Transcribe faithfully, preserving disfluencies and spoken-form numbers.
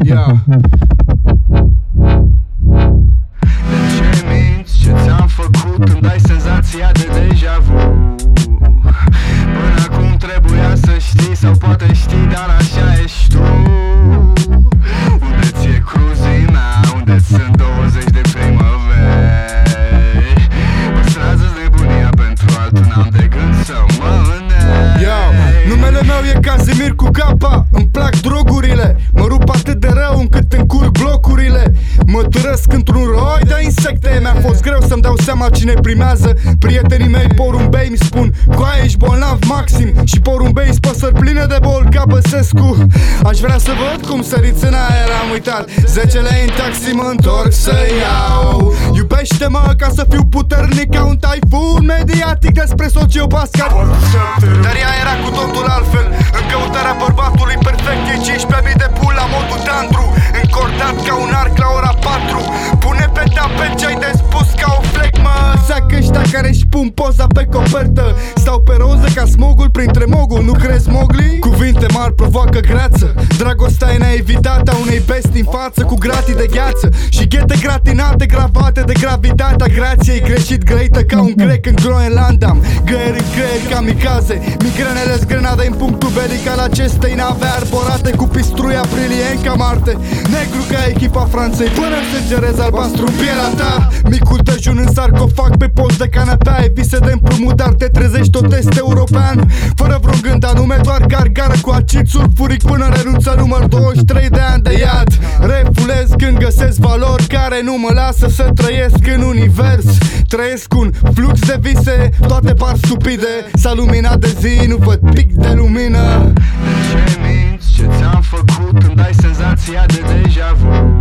Yeah. De ce minți? Ce ți-am făcut? Îmi dai senzația de deja vu. Până acum trebuia să știi, sau poate știi, dar așa ești tu. Unde ți-e cruzii mea? Unde sunt douăzeci de primăveri? Păstrează-ți nebunia pentru altul, n-am de gând să mă înnei. Yo, numele meu e Casimir cu capa. Îmi plac drogurile, mă rup atât de rău încât încurc blocurile. Mă târăsc într-un roi de insecte. Mi-a fost greu să-mi dau seama cine primează. Prietenii mei porumbei mi spun: coaie, ești bolnav maxim. Și porumbei spăsări pline de bol ca Băsescu. Aș vrea să văd cum săriți în aer, am uitat. Zece lei în taxi, mă întorc să iau. Iubește-mă ca să fiu puternic ca un taifun mediatic despre sociopați. Dar ea era cu totul altfel. În căutarea bărbatului perfect, e cincisprezece mii de pula, modul tantru. Încordat ca un arc la ora patru. Pune pe tapet ce-ai de spus ca o flegmă. Seacă ăștia care-și pun poza pe copertă. Stau pe roză ca smogul printre mogul. Nu crezi, Mowgli? Cuvinte mari provoacă grață. Dragostea e neevitată a unei bestii în față, cu gratii de gheață și ghete gratinate gravate de gravitatea grației. Greșit grăită ca un grec în Groenlanda. Găieri în greieri kamikaze. Migrenele zgrenade în punctul belic al acestei nave arborate cu pistrui aprilien ca Marte. Negru ca echipa Franței până sângerez albastru în pielea ta. Micul dejun în sarcofag pe post de canapea. Ai vise de împrumut, dar te trezești tot est european. Fără vreun gând anume, doar gargară cu acid sulfuric până renunță număr douăzeci și trei de ani de iad. Refulez când găsesc valori care nu mă lasă să trăiesc în univers. Trăiesc un flux de vise, toate par stupide. S-a luminat de zi, nu văd pic de lumină. De ce minți? Ce ți-am făcut? Îmi dai senzația de deja vu.